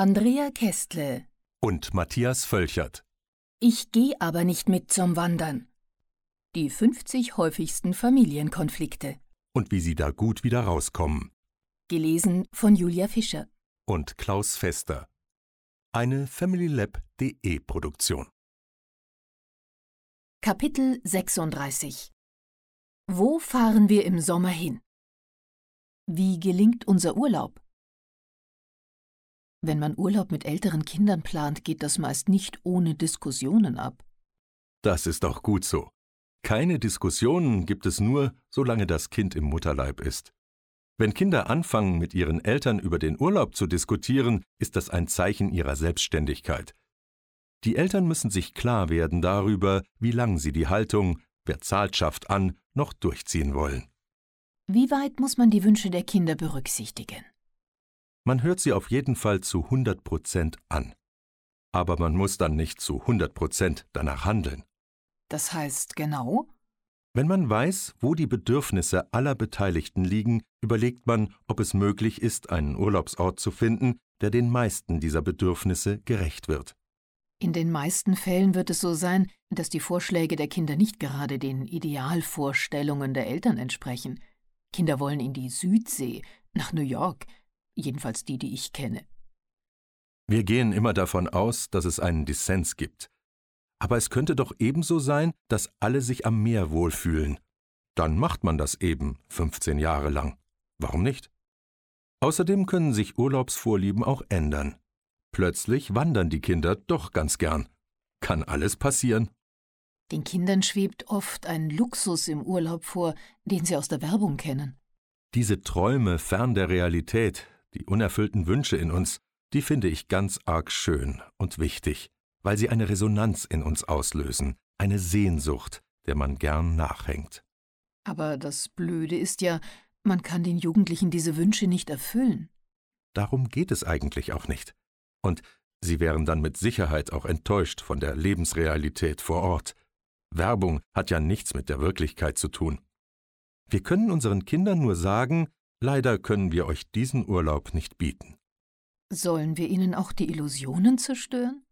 Andrea Kästle und Matthias Völchert. Ich gehe aber nicht mit zum Wandern. Die 50 häufigsten Familienkonflikte. Und wie sie da gut wieder rauskommen. Gelesen von Julia Fischer und Klaus Fester. Eine FamilyLab.de Produktion. Kapitel 36. Wo fahren wir im Sommer hin? Wie gelingt unser Urlaub? Wenn man Urlaub mit älteren Kindern plant, geht das meist nicht ohne Diskussionen ab. Das ist auch gut so. Keine Diskussionen gibt es nur, solange das Kind im Mutterleib ist. Wenn Kinder anfangen, mit ihren Eltern über den Urlaub zu diskutieren, ist das ein Zeichen ihrer Selbstständigkeit. Die Eltern müssen sich klar werden darüber, wie lang sie die Haltung „Wer zahlt, schafft an“ noch durchziehen wollen. Wie weit muss man die Wünsche der Kinder berücksichtigen? Man hört sie auf jeden Fall zu 100% an. Aber man muss dann nicht zu 100% danach handeln. Das heißt genau? Wenn man weiß, wo die Bedürfnisse aller Beteiligten liegen, überlegt man, ob es möglich ist, einen Urlaubsort zu finden, der den meisten dieser Bedürfnisse gerecht wird. In den meisten Fällen wird es so sein, dass die Vorschläge der Kinder nicht gerade den Idealvorstellungen der Eltern entsprechen. Kinder wollen in die Südsee, nach New York, jedenfalls die, die ich kenne. Wir gehen immer davon aus, dass es einen Dissens gibt. Aber es könnte doch ebenso sein, dass alle sich am Meer wohlfühlen. Dann macht man das eben 15 Jahre lang. Warum nicht? Außerdem können sich Urlaubsvorlieben auch ändern. Plötzlich wandern die Kinder doch ganz gern. Kann alles passieren. Den Kindern schwebt oft ein Luxus im Urlaub vor, den sie aus der Werbung kennen. Diese Träume fern der Realität, die unerfüllten Wünsche in uns, die finde ich ganz arg schön und wichtig, weil sie eine Resonanz in uns auslösen, eine Sehnsucht, der man gern nachhängt. Aber das Blöde ist ja, man kann den Jugendlichen diese Wünsche nicht erfüllen. Darum geht es eigentlich auch nicht. Und sie wären dann mit Sicherheit auch enttäuscht von der Lebensrealität vor Ort. Werbung hat ja nichts mit der Wirklichkeit zu tun. Wir können unseren Kindern nur sagen, leider können wir euch diesen Urlaub nicht bieten. Sollen wir ihnen auch die Illusionen zerstören?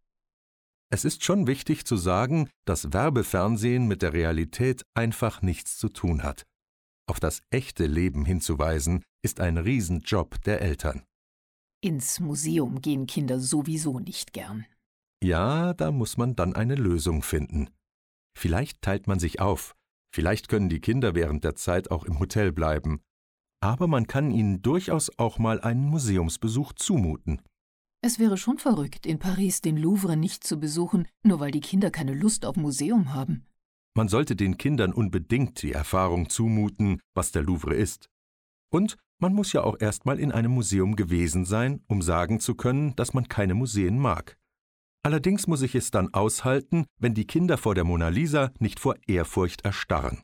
Es ist schon wichtig zu sagen, dass Werbefernsehen mit der Realität einfach nichts zu tun hat. Auf das echte Leben hinzuweisen, ist ein Riesenjob der Eltern. Ins Museum gehen Kinder sowieso nicht gern. Ja, da muss man dann eine Lösung finden. Vielleicht teilt man sich auf, vielleicht können die Kinder während der Zeit auch im Hotel bleiben. Aber man kann ihnen durchaus auch mal einen Museumsbesuch zumuten. Es wäre schon verrückt, in Paris den Louvre nicht zu besuchen, nur weil die Kinder keine Lust auf Museum haben. Man sollte den Kindern unbedingt die Erfahrung zumuten, was der Louvre ist. Und man muss ja auch erst mal in einem Museum gewesen sein, um sagen zu können, dass man keine Museen mag. Allerdings muss ich es dann aushalten, wenn die Kinder vor der Mona Lisa nicht vor Ehrfurcht erstarren.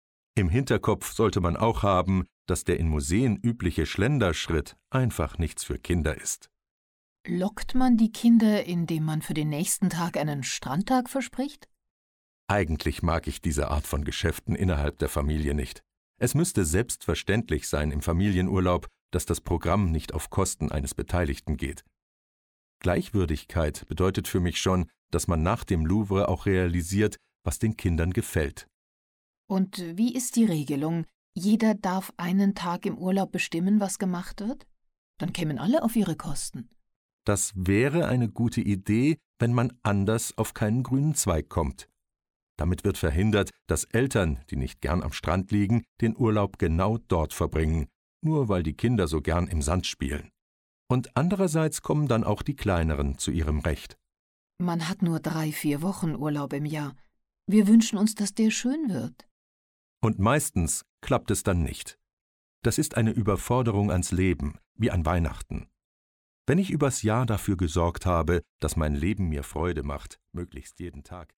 Im Hinterkopf sollte man auch haben, dass der in Museen übliche Schlenderschritt einfach nichts für Kinder ist. Lockt man die Kinder, indem man für den nächsten Tag einen Strandtag verspricht? Eigentlich mag ich diese Art von Geschäften innerhalb der Familie nicht. Es müsste selbstverständlich sein im Familienurlaub, dass das Programm nicht auf Kosten eines Beteiligten geht. Gleichwürdigkeit bedeutet für mich schon, dass man nach dem Louvre auch realisiert, was den Kindern gefällt. Und wie ist die Regelung? Jeder darf einen Tag im Urlaub bestimmen, was gemacht wird? Dann kämen alle auf ihre Kosten. Das wäre eine gute Idee, wenn man anders auf keinen grünen Zweig kommt. Damit wird verhindert, dass Eltern, die nicht gern am Strand liegen, den Urlaub genau dort verbringen, nur weil die Kinder so gern im Sand spielen. Und andererseits kommen dann auch die Kleineren zu ihrem Recht. Man hat nur 3-4 Wochen Urlaub im Jahr. Wir wünschen uns, dass der schön wird. Und meistens klappt es dann nicht. Das ist eine Überforderung ans Leben, wie an Weihnachten. Wenn ich übers Jahr dafür gesorgt habe, dass mein Leben mir Freude macht, möglichst jeden Tag.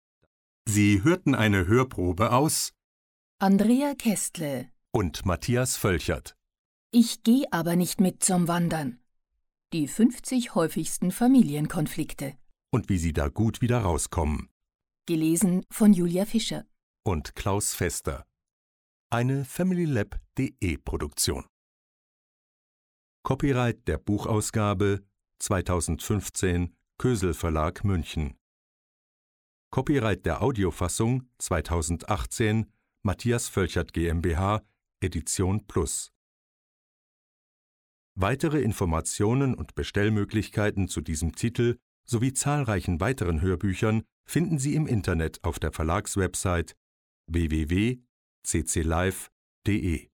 Sie hörten eine Hörprobe aus Andrea Kästle und Matthias Völchert. Ich gehe aber nicht mit zum Wandern. Die 50 häufigsten Familienkonflikte. Und wie sie da gut wieder rauskommen. Gelesen von Julia Fischer und Klaus Fester. Eine FamilyLab.de Produktion. Copyright der Buchausgabe 2015, Kösel Verlag, München. Copyright der Audiofassung 2018, Matthias Völchert GmbH, Edition Plus. Weitere Informationen und Bestellmöglichkeiten zu diesem Titel sowie zahlreichen weiteren Hörbüchern finden Sie im Internet auf der Verlagswebsite www.cclive.de.